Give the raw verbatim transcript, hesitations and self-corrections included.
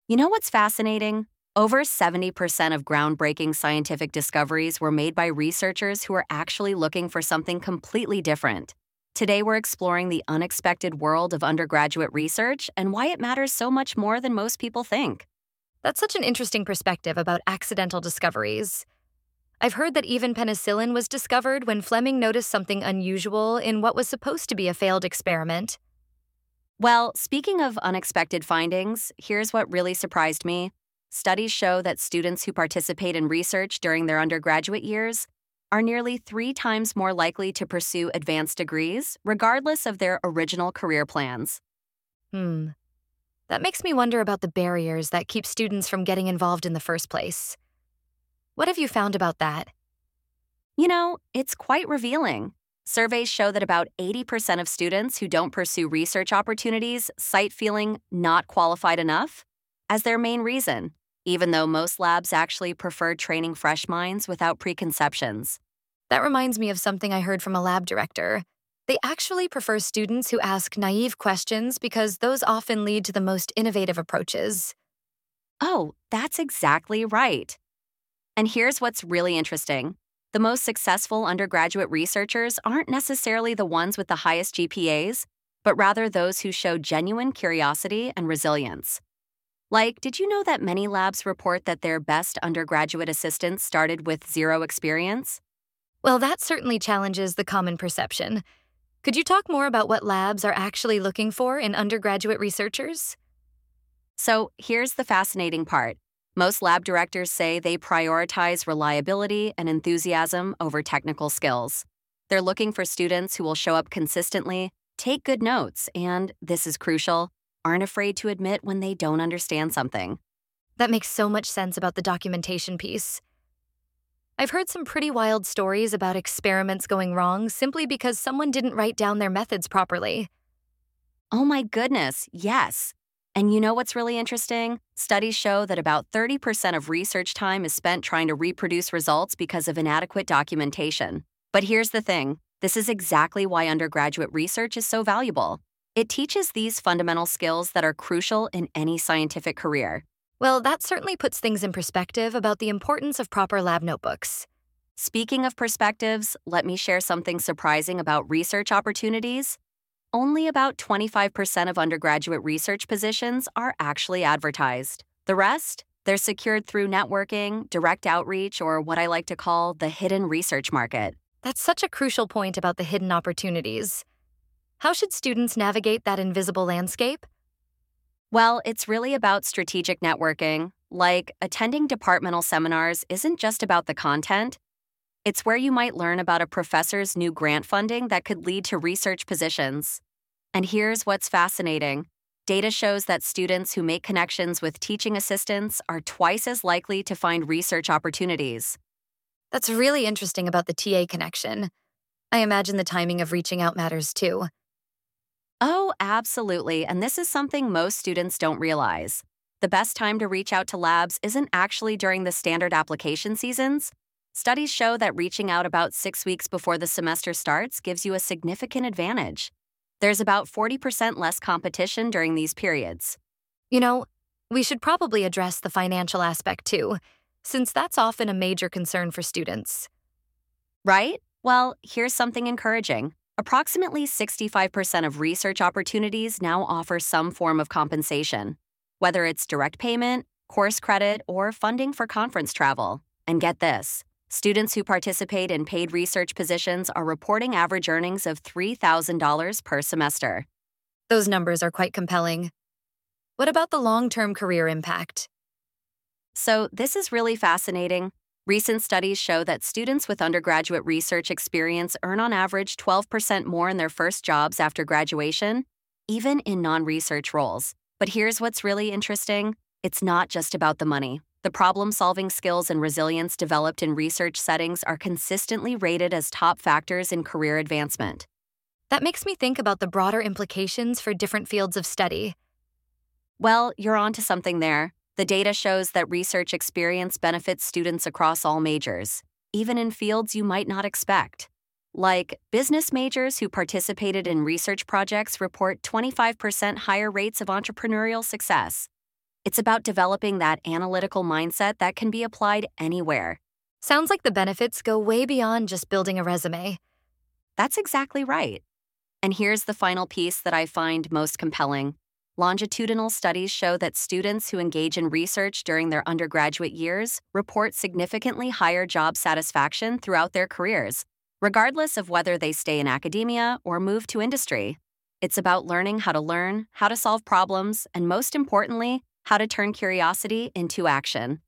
You know what's fascinating? Over seventy percent of groundbreaking scientific discoveries were made by researchers who are actually looking for something completely different. Today, we're exploring the unexpected world of undergraduate research and why it matters so much more than most people think. That's such an interesting perspective about accidental discoveries. I've heard that even penicillin was discovered when Fleming noticed something unusual in what was supposed to be a failed experiment. Well, speaking of unexpected findings, here's what really surprised me. Studies show that students who participate in research during their undergraduate years are nearly three times more likely to pursue advanced degrees, regardless of their original career plans. Hmm. That makes me wonder about the barriers that keep students from getting involved in the first place. What have you found about that? You know, it's quite revealing. Surveys show that about eighty percent of students who don't pursue research opportunities cite feeling not qualified enough as their main reason, even though most labs actually prefer training fresh minds without preconceptions. That reminds me of something I heard from a lab director. They actually prefer students who ask naive questions because those often lead to the most innovative approaches. Oh, that's exactly right. And here's what's really interesting. The most successful undergraduate researchers aren't necessarily the ones with the highest G P As, but rather those who show genuine curiosity and resilience. Like, did you know that many labs report that their best undergraduate assistants started with zero experience? Well, that certainly challenges the common perception. Could you talk more about what labs are actually looking for in undergraduate researchers? So, here's the fascinating part. Most lab directors say they prioritize reliability and enthusiasm over technical skills. They're looking for students who will show up consistently, take good notes, and, this is crucial, aren't afraid to admit when they don't understand something. That makes so much sense about the documentation piece. I've heard some pretty wild stories about experiments going wrong simply because someone didn't write down their methods properly. Oh my goodness, yes. And you know what's really interesting? Studies show that about thirty percent of research time is spent trying to reproduce results because of inadequate documentation. But here's the thing. This is exactly why undergraduate research is so valuable. It teaches these fundamental skills that are crucial in any scientific career. Well, that certainly puts things in perspective about the importance of proper lab notebooks. Speaking of perspectives, let me share something surprising about research opportunities. Only about twenty-five percent of undergraduate research positions are actually advertised. The rest, they're secured through networking, direct outreach, or what I like to call the hidden research market. That's such a crucial point about the hidden opportunities. How should students navigate that invisible landscape? Well, it's really about strategic networking. Like, attending departmental seminars isn't just about the content. It's where you might learn about a professor's new grant funding that could lead to research positions. And here's what's fascinating. Data shows that students who make connections with teaching assistants are twice as likely to find research opportunities. That's really interesting about the T A connection. I imagine the timing of reaching out matters too. Oh, absolutely. And this is something most students don't realize. The best time to reach out to labs isn't actually during the standard application seasons. Studies show that reaching out about six weeks before the semester starts gives you a significant advantage. There's about forty percent less competition during these periods. You know, we should probably address the financial aspect too, since that's often a major concern for students. Right? Well, here's something encouraging. Approximately sixty-five percent of research opportunities now offer some form of compensation, whether it's direct payment, course credit, or funding for conference travel. And get this. Students who participate in paid research positions are reporting average earnings of three thousand dollars per semester. Those numbers are quite compelling. What about the long-term career impact? So, this is really fascinating. Recent studies show that students with undergraduate research experience earn on average twelve percent more in their first jobs after graduation, even in non-research roles. But here's what's really interesting. It's not just about the money. The problem-solving skills and resilience developed in research settings are consistently rated as top factors in career advancement. That makes me think about the broader implications for different fields of study. Well, you're onto something there. The data shows that research experience benefits students across all majors, even in fields you might not expect. Like, business majors who participated in research projects report twenty-five percent higher rates of entrepreneurial success. It's about developing that analytical mindset that can be applied anywhere. Sounds like the benefits go way beyond just building a resume. That's exactly right. And here's the final piece that I find most compelling. Longitudinal studies show that students who engage in research during their undergraduate years report significantly higher job satisfaction throughout their careers, regardless of whether they stay in academia or move to industry. It's about learning how to learn, how to solve problems, and most importantly, how to turn curiosity into action.